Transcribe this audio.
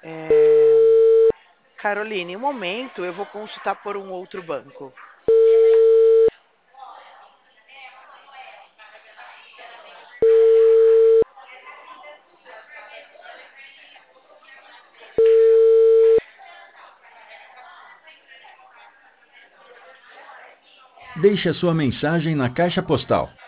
Caroline, um momento, eu vou consultar por um outro banco. Deixe a sua mensagem na caixa postal